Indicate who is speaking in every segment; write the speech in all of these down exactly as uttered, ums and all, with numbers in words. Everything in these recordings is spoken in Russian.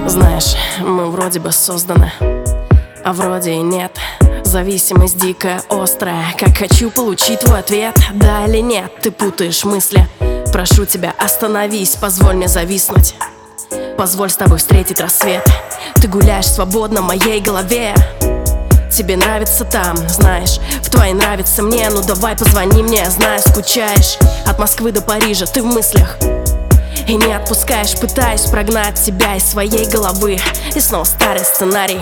Speaker 1: Знаешь, мы вроде бы созданы, а вроде и нет. Зависимость дикая, острая. Как хочу получить твой ответ, да или нет. Ты путаешь мысли. Прошу тебя, остановись, позволь мне зависнуть. Позволь с тобой встретить рассвет. Ты гуляешь свободно в моей голове. Тебе нравится там, знаешь, в твоей нравится мне. Ну давай позвони мне, знаю, скучаешь. От Москвы до Парижа ты в мыслях и не отпускаешь, пытаюсь прогнать тебя из своей головы. И снова старый сценарий.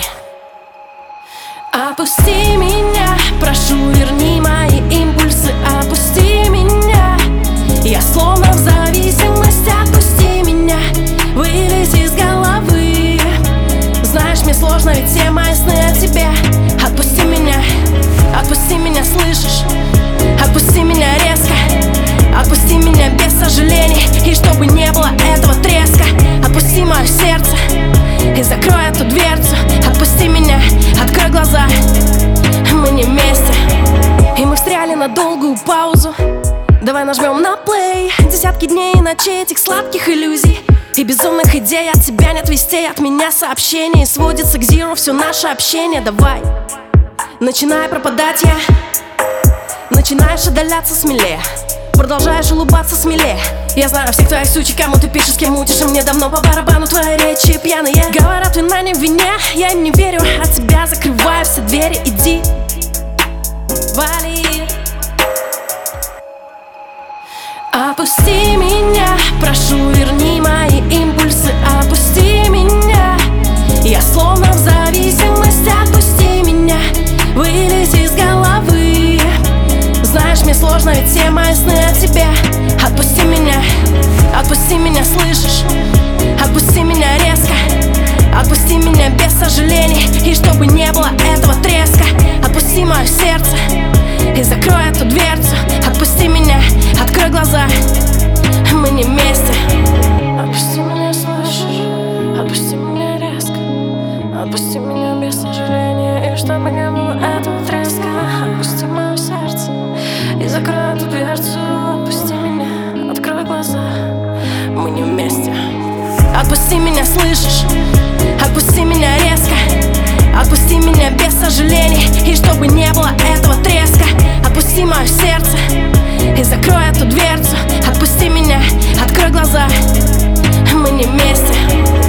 Speaker 1: Опусти меня, прошу, верни мои импульсы. Опусти меня, я словно в зависимости. Отпусти меня, вылези из головы. Знаешь, мне сложно, ведь все мои сны о тебе. Отпусти меня, отпусти меня, слышишь? Отпусти меня резко, отпусти меня без сожалений. И чтобы не было этого треска, отпусти мое сердце и закрой эту дверцу. Отпусти меня, открой глаза, мы не вместе. И мы встряли на долгую паузу. Давай нажмем на плей. Десятки дней и ночей этих сладких иллюзий и безумных идей. От тебя нет вестей, от меня сообщений. Сводится к зеро все наше общение. Давай, начинай пропадать я. Начинаешь отдаляться смелее, продолжаешь улыбаться смелее. Я знаю всех твоих сучек, кому ты пишешь, с кем мутишь. И мне давно по барабану твои речи пьяные. Говорят, вина не в вине, я им не верю. От тебя закрываю все двери, иди, вали. Опусти меня, прошу, верни мои импульсы. Опусти меня, я словно в зависимости. Отпусти меня, вылези из головы. Знаешь, мне сложно, ведь все мои сны о тебе. Отпусти меня, отпусти меня, слышишь? Отпусти меня резко, отпусти меня без сожалений. И чтобы не было этого треска, отпусти мое сердце и закрой эту дверцу. Отпусти меня, открой глаза, мы не вместе. Отпусти меня, слышишь? Отпусти меня резко, отпусти меня без сожаления. И чтобы не было этого треска, отпусти мое сердце и закрой эту дверцу. Отпусти меня, открой глаза, мы не вместе. Отпусти меня, слышишь? Отпусти меня резко, отпусти меня без сожалений. И чтобы не было этого треска, отпусти мое сердце и закрой эту дверцу. Отпусти меня, открой глаза, мы не вместе.